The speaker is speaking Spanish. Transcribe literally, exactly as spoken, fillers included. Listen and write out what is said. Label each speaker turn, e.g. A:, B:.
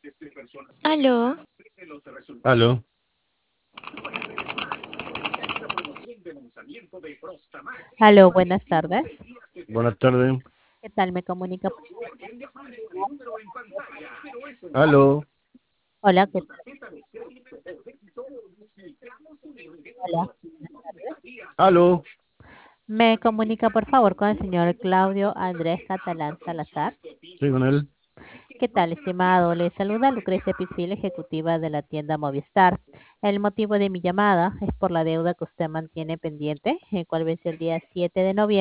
A: Aló,
B: Aló,
C: Aló, buenas tardes.
B: buenas tardes.
C: ¿Qué tal? Me comunica.
B: Aló,
C: Hola, ¿qué tal? Hola, buenas tardes.
B: aló.
C: Me comunica, por favor, con el señor Claudio Andrés Catalán Salazar.
B: Sí, con él.
C: ¿Qué tal, estimado? Le saluda Lucrecia Pichil, ejecutiva de la tienda Movistar. El motivo de mi llamada es por la deuda que usted mantiene pendiente, el cual vence el día siete de noviembre.